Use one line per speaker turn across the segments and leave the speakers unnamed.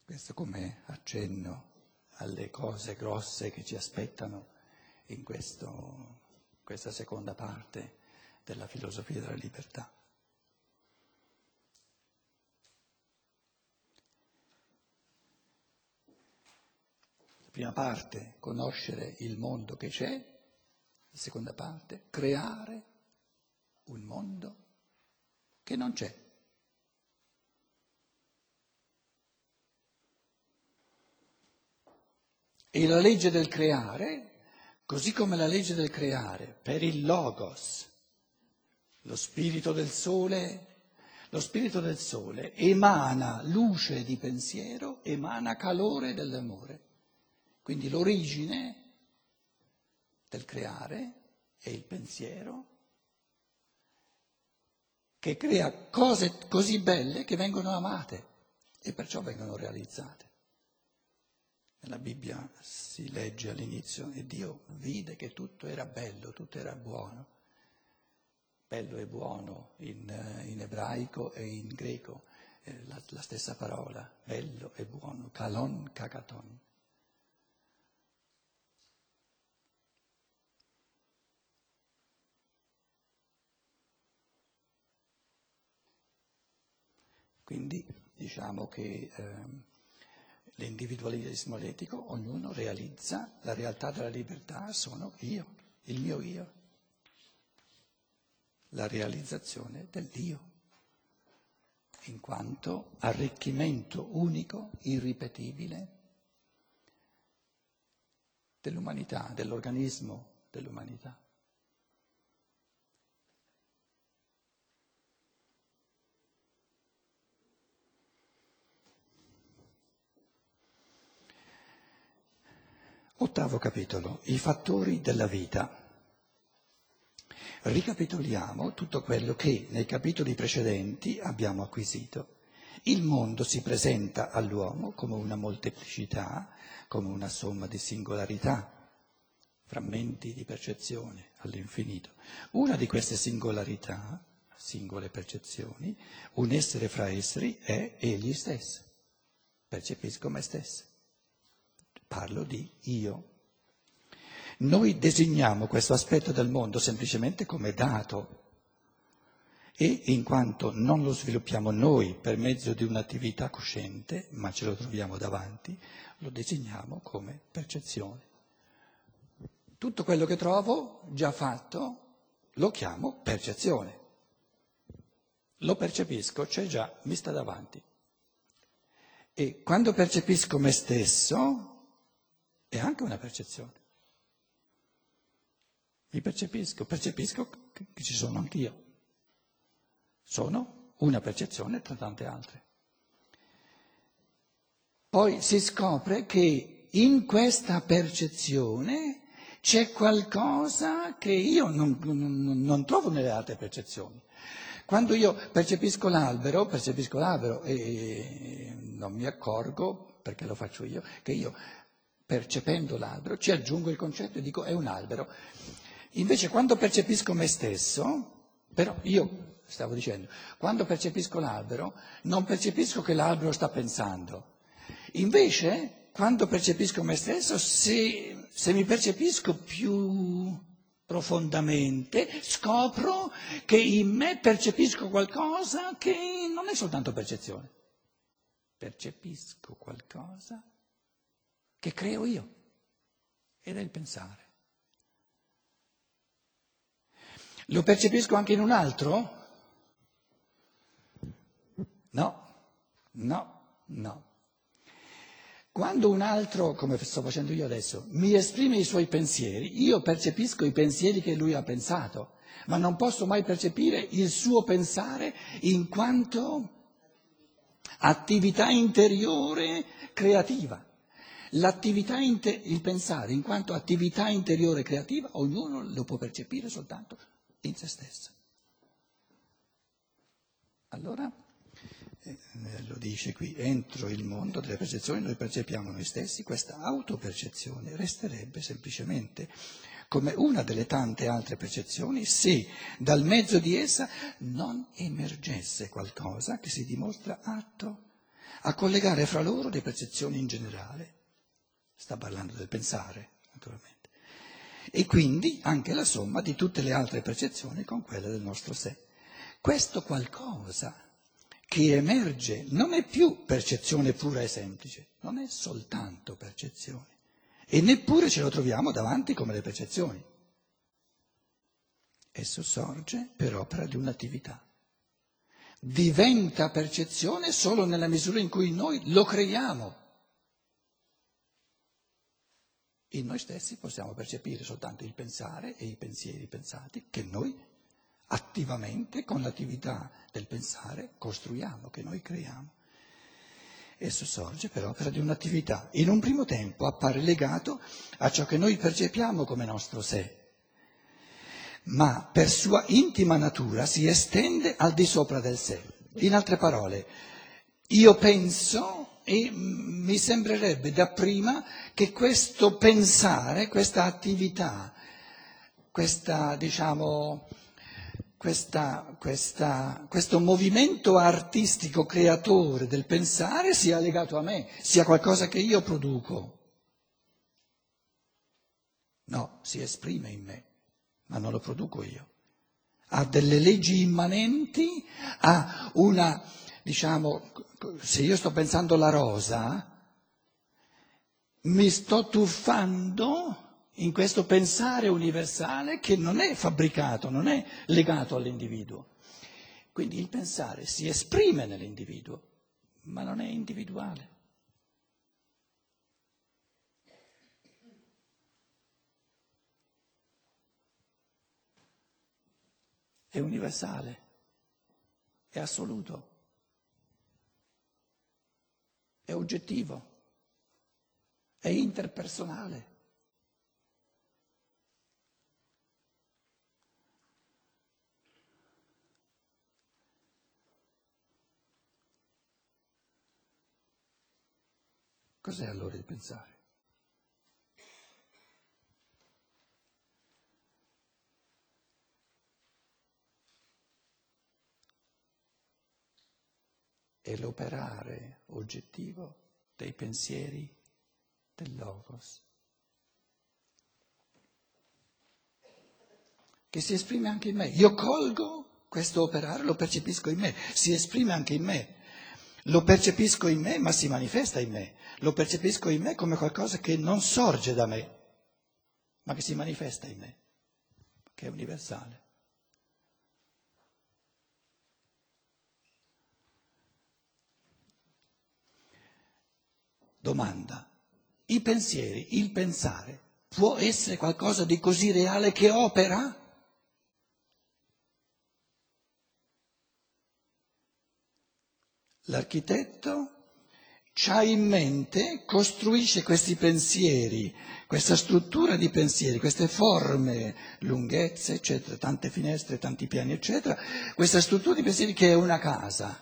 Questo come accenno alle cose grosse che ci aspettano in questa seconda parte della filosofia della libertà. La prima parte, conoscere il mondo che c'è, la seconda parte, creare un mondo che non c'è. E la legge del creare, così come la legge del creare per il Logos, lo spirito del sole emana luce di pensiero, emana calore dell'amore. Quindi l'origine del creare è il pensiero che crea cose così belle che vengono amate e perciò vengono realizzate. Nella Bibbia si legge all'inizio e Dio vide che tutto era bello, tutto era buono. Bello e buono in ebraico e in greco, la stessa parola, bello e buono, kalon, kagaton. Quindi diciamo che l'individualismo etico, ognuno realizza la realtà della libertà, sono io, il mio io, la realizzazione dell'io, in quanto arricchimento unico, irripetibile dell'umanità, dell'organismo dell'umanità. Ottavo capitolo, i fattori della vita. Ricapitoliamo tutto quello che nei capitoli precedenti abbiamo acquisito. Il mondo si presenta all'uomo come una molteplicità, come una somma di singolarità, frammenti di percezione all'infinito. Una di queste singolarità, singole percezioni, un essere fra esseri è egli stesso. Percepisco me stesso. Parlo di io. Noi designiamo questo aspetto del mondo semplicemente come dato e in quanto non lo sviluppiamo noi per mezzo di un'attività cosciente, ma ce lo troviamo davanti, lo designiamo come percezione. Tutto quello che trovo già fatto lo chiamo percezione. Lo percepisco, c'è già, mi sta davanti. E quando percepisco me stesso è anche una percezione. Mi percepisco che ci sono anch'io. Sono una percezione tra tante altre. Poi si scopre che in questa percezione c'è qualcosa che io non trovo nelle altre percezioni. Quando io percepisco l'albero e non mi accorgo, perché lo faccio io, che io percependo l'albero ci aggiungo il concetto e dico è un albero. Invece quando percepisco me stesso, però io stavo dicendo, quando percepisco l'albero non percepisco che l'albero sta pensando. Invece quando percepisco me stesso, se mi percepisco più profondamente, scopro che in me percepisco qualcosa che non è soltanto percezione. Percepisco qualcosa che creo io, ed è il pensare. Lo percepisco anche in un altro? No. Quando un altro, come sto facendo io adesso, mi esprime i suoi pensieri, io percepisco i pensieri che lui ha pensato, ma non posso mai percepire il suo pensare in quanto attività interiore creativa. Il pensare in quanto attività interiore creativa, ognuno lo può percepire soltanto in se stesso. Allora, lo dice qui, entro il mondo delle percezioni noi percepiamo noi stessi, questa autopercezione resterebbe semplicemente come una delle tante altre percezioni se dal mezzo di essa non emergesse qualcosa che si dimostra atto a collegare fra loro le percezioni in generale. Sta parlando del pensare, naturalmente. E quindi anche la somma di tutte le altre percezioni con quella del nostro sé. Questo qualcosa che emerge non è più percezione pura e semplice, non è soltanto percezione. E neppure ce lo troviamo davanti come le percezioni. Esso sorge per opera di un'attività. Diventa percezione solo nella misura in cui noi lo creiamo. In noi stessi possiamo percepire soltanto il pensare e i pensieri pensati che noi attivamente, con l'attività del pensare, costruiamo, che noi creiamo. Esso sorge per opera di un'attività. In un primo tempo appare legato a ciò che noi percepiamo come nostro sé, ma per sua intima natura si estende al di sopra del sé. In altre parole, io penso e mi sembrerebbe dapprima che questo pensare, questa attività, questo movimento artistico creatore del pensare sia legato a me, sia qualcosa che io produco. No, si esprime in me, ma non lo produco io. Ha delle leggi immanenti, ha una, se io sto pensando alla rosa, mi sto tuffando in questo pensare universale che non è fabbricato, non è legato all'individuo. Quindi il pensare si esprime nell'individuo, ma non è individuale. È universale, è assoluto, è oggettivo, è interpersonale. Cos'è allora il pensare? È l'operare oggettivo dei pensieri del Logos, che si esprime anche in me. Io colgo questo operare, lo percepisco in me, si esprime anche in me. Lo percepisco in me, ma si manifesta in me. Lo percepisco in me come qualcosa che non sorge da me, ma che si manifesta in me, che è universale. Domanda: i pensieri, il pensare, può essere qualcosa di così reale che opera? L'architetto c'ha in mente, costruisce questi pensieri, questa struttura di pensieri, queste forme, lunghezze, eccetera, tante finestre, tanti piani, eccetera, questa struttura di pensieri che è una casa.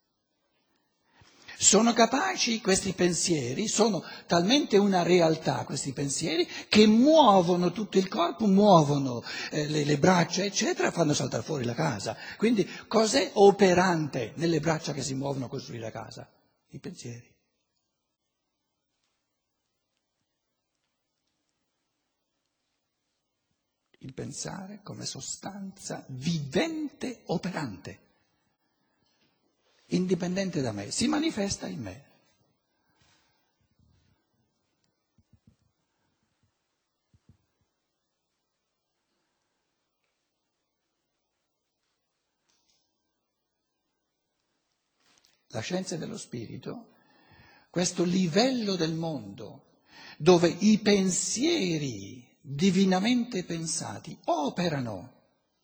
Sono capaci questi pensieri, sono talmente una realtà questi pensieri che muovono tutto il corpo, muovono le braccia, eccetera, fanno saltare fuori la casa. Quindi cos'è operante nelle braccia che si muovono a costruire la casa? I pensieri. Il pensare come sostanza vivente, operante, indipendente da me, si manifesta in me. La scienza dello spirito, questo livello del mondo dove i pensieri divinamente pensati operano,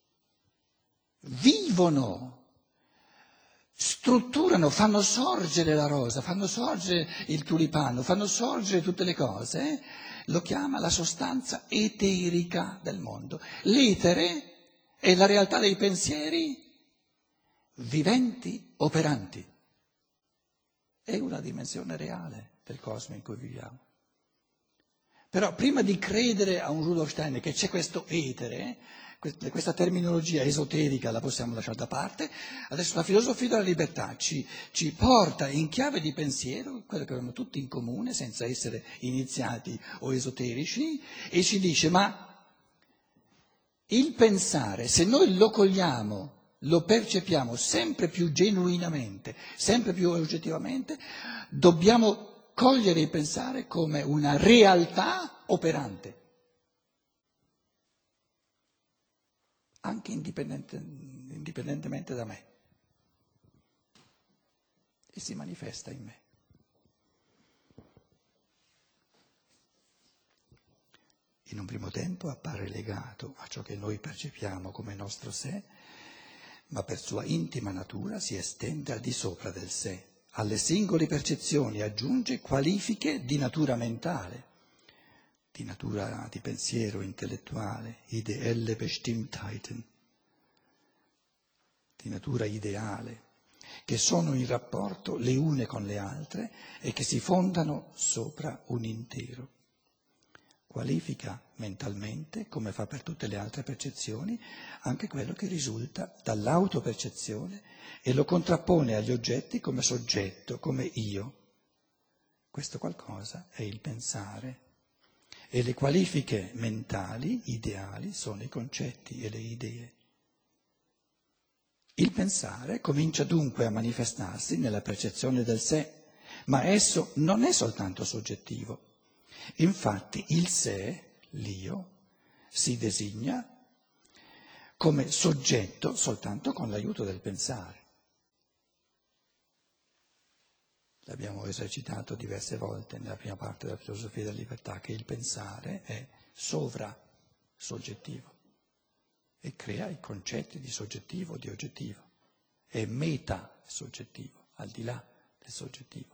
vivono, strutturano, fanno sorgere la rosa, fanno sorgere il tulipano, fanno sorgere tutte le cose, lo chiama la sostanza eterica del mondo. L'etere è la realtà dei pensieri viventi, operanti. È una dimensione reale del cosmo in cui viviamo. Però prima di credere a un Rudolf Steiner che c'è questo etere, questa terminologia esoterica la possiamo lasciare da parte, adesso la filosofia della libertà ci porta in chiave di pensiero, quello che abbiamo tutti in comune, senza essere iniziati o esoterici, e ci dice ma il pensare, se noi lo cogliamo, lo percepiamo sempre più genuinamente, sempre più oggettivamente, dobbiamo cogliere il pensare come una realtà operante, anche indipendentemente da me, e si manifesta in me. In un primo tempo appare legato a ciò che noi percepiamo come nostro sé, ma per sua intima natura si estende al di sopra del sé. Alle singole percezioni aggiunge qualifiche di natura mentale, di natura di pensiero intellettuale, ideelle Bestimmtheiten, di natura ideale, che sono in rapporto le une con le altre e che si fondano sopra un intero. Qualifica mentalmente, come fa per tutte le altre percezioni, anche quello che risulta dall'autopercezione e lo contrappone agli oggetti come soggetto, come io. Questo qualcosa è il pensare. E le qualifiche mentali, ideali, sono i concetti e le idee. Il pensare comincia dunque a manifestarsi nella percezione del sé, ma esso non è soltanto soggettivo. Infatti il sé, l'io, si designa come soggetto soltanto con l'aiuto del pensare. L'abbiamo esercitato diverse volte nella prima parte della filosofia della libertà, che il pensare è sovrasoggettivo e crea i concetti di soggettivo, di oggettivo, è metasoggettivo, al di là del soggettivo.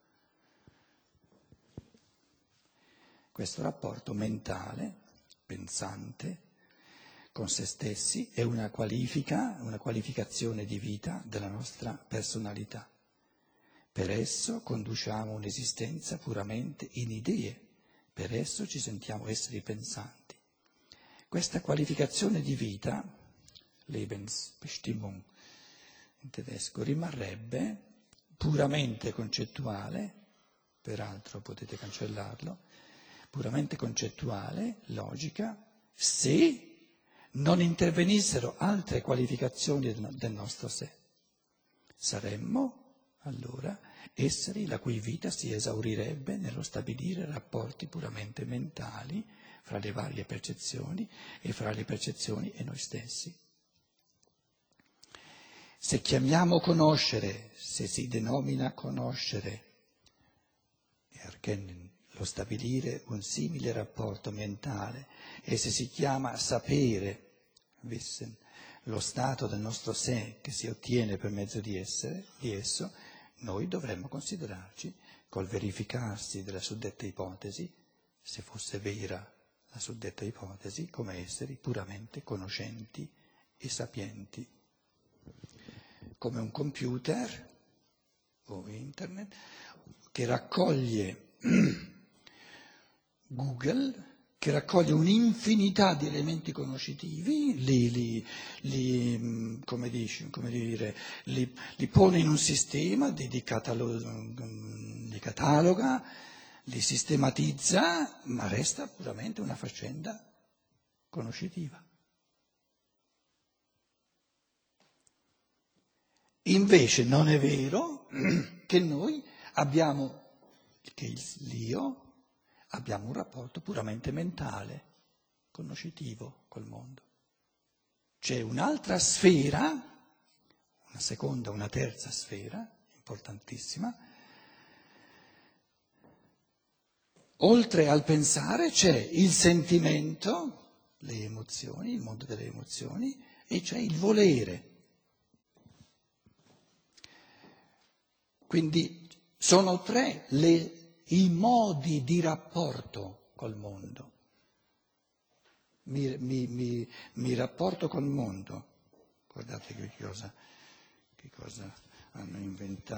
Questo rapporto mentale, pensante, con se stessi è una qualificazione di vita della nostra personalità. Per esso conduciamo un'esistenza puramente in idee, per esso ci sentiamo esseri pensanti. Questa qualificazione di vita, Lebensbestimmung in tedesco, rimarrebbe puramente concettuale, peraltro potete cancellarlo, puramente concettuale, logica, se non intervenissero altre qualificazioni del nostro sé. Saremmo allora esseri la cui vita si esaurirebbe nello stabilire rapporti puramente mentali fra le varie percezioni e fra le percezioni e noi stessi. Se chiamiamo conoscere, se si denomina conoscere, erkennen, lo stabilire un simile rapporto mentale, e se si chiama sapere, wissen, lo stato del nostro sé che si ottiene per mezzo di esso, noi dovremmo considerarci, col verificarsi della suddetta ipotesi, se fosse vera la suddetta ipotesi, come esseri puramente conoscenti e sapienti. Come un computer o internet che raccoglie Google, che raccoglie un'infinità di elementi conoscitivi, li pone in un sistema, li cataloga, li sistematizza, ma resta puramente una faccenda conoscitiva. Invece non è vero che noi abbiamo, che l'io, abbiamo un rapporto puramente mentale, conoscitivo col mondo. C'è un'altra sfera, una seconda, una terza sfera, importantissima. Oltre al pensare c'è il sentimento, le emozioni, il mondo delle emozioni, e c'è il volere. Quindi sono tre i modi di rapporto col mondo. Mi rapporto col mondo. Guardate che cosa hanno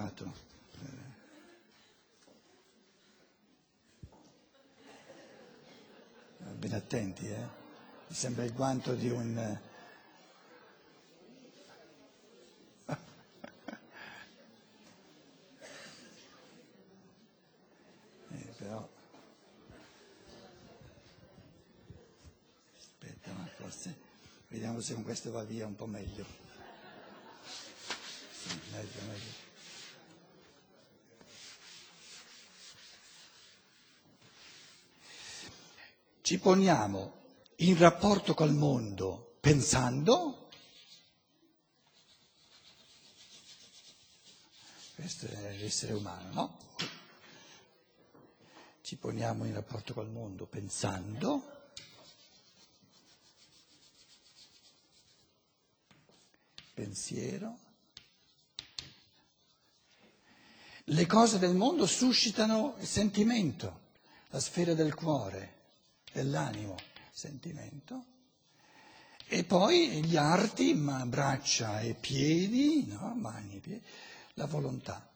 inventato. bene attenti, Mi sembra il guanto di un... però... Aspetta, ma forse... Vediamo se con questo va via un po' meglio. Sì, meglio. Ci poniamo in rapporto col mondo pensando, questo è l'essere umano, no? Ci poniamo in rapporto col mondo pensando, pensiero. Le cose del mondo suscitano il sentimento, la sfera del cuore, dell'animo, sentimento. E poi gli arti, braccia e piedi, no? Mani e piedi, la volontà.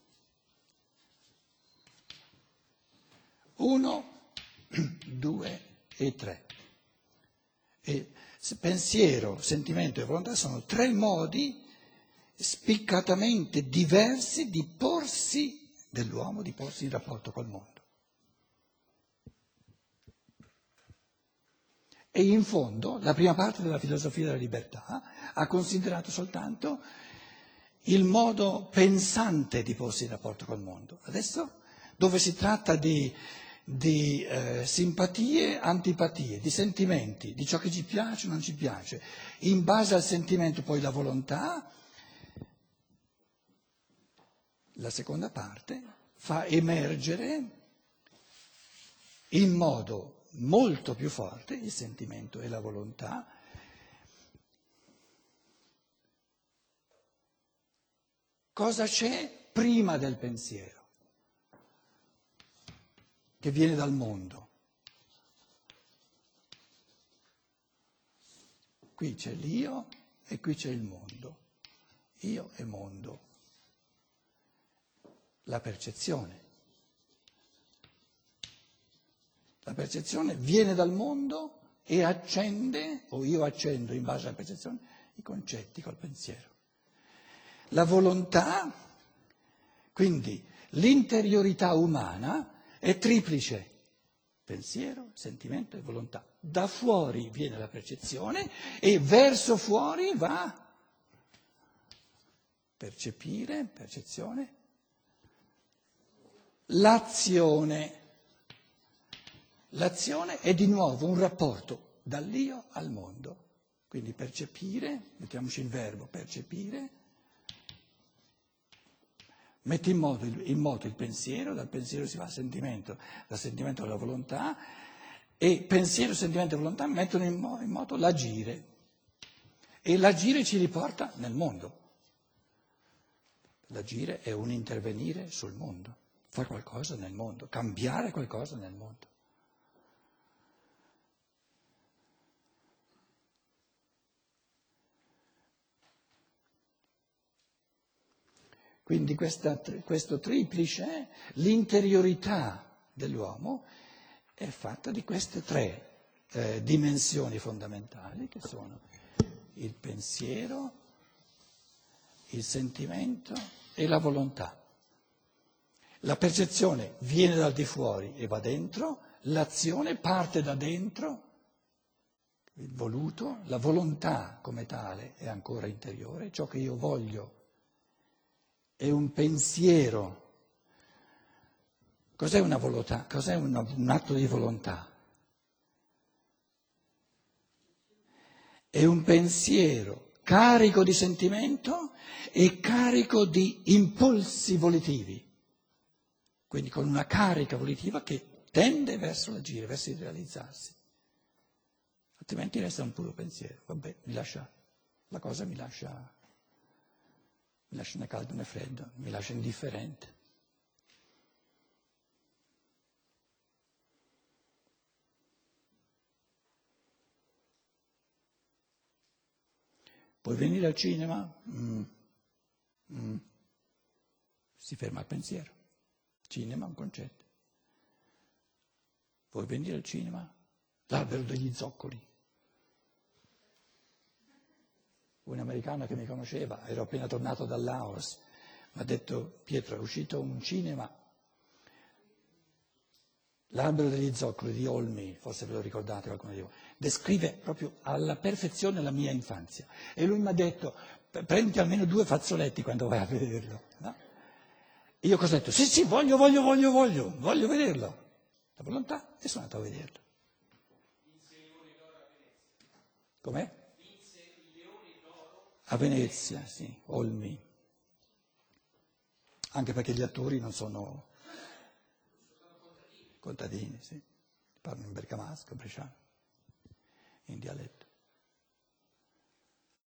1, 2 e 3. E pensiero, sentimento e volontà sono 3 modi spiccatamente diversi di porsi dell'uomo, di porsi in rapporto col mondo. E in fondo la prima parte della filosofia della libertà ha considerato soltanto il modo pensante di porsi in rapporto col mondo. Adesso, dove si tratta di simpatie, antipatie, di sentimenti, di ciò che ci piace o non ci piace, in base al sentimento poi la volontà, la seconda parte fa emergere in modo molto più forte il sentimento e la volontà. Cosa c'è prima del pensiero, che viene dal mondo? Qui c'è l'io e qui c'è il mondo. Io e mondo. La percezione. La percezione viene dal mondo e accende, o io accendo in base alla percezione, i concetti col pensiero. La volontà, quindi l'interiorità umana, è triplice: pensiero, sentimento e volontà. Da fuori viene la percezione e verso fuori va percepire, percezione, l'azione. L'azione è di nuovo un rapporto dall'io al mondo. Quindi percepire, mettiamoci il verbo percepire, mette in moto il pensiero, dal pensiero si va al sentimento, dal sentimento alla volontà, e pensiero, sentimento e volontà mettono in moto l'agire. E l'agire ci riporta nel mondo. L'agire è un intervenire sul mondo, fare qualcosa nel mondo, cambiare qualcosa nel mondo. Quindi questo triplice, l'interiorità dell'uomo, è fatta di queste 3 dimensioni fondamentali, che sono il pensiero, il sentimento e la volontà. La percezione viene dal di fuori e va dentro, l'azione parte da dentro, il voluto, la volontà come tale è ancora interiore, ciò che io voglio è un pensiero. Cos'è una volontà? Cos'è un atto di volontà? È un pensiero carico di sentimento e carico di impulsi volitivi, quindi con una carica volitiva che tende verso l'agire, verso il realizzarsi. Altrimenti resta un puro pensiero. Vabbè, la cosa mi lascia né caldo né freddo, mi lascia indifferente. Puoi venire al cinema? Si ferma al pensiero. Cinema è un concetto. Vuoi venire al cinema? L'albero degli zoccoli. Un'americana che mi conosceva, ero appena tornato dal Laos, mi ha detto: Pietro, è uscito un cinema, L'albero degli zoccoli di Olmi, forse ve lo ricordate qualcuno di voi, descrive proprio alla perfezione la mia infanzia. E lui mi ha detto: prendi almeno 2 fazzoletti quando vai a vederlo. No? Io cosa ho detto? Sì, voglio vederlo. Da volontà e sono andato a vederlo. Com'è? A Venezia, sì, Olmi. Anche perché gli attori non sono contadini, sì. Parlano in bergamasco, bresciano, in dialetto.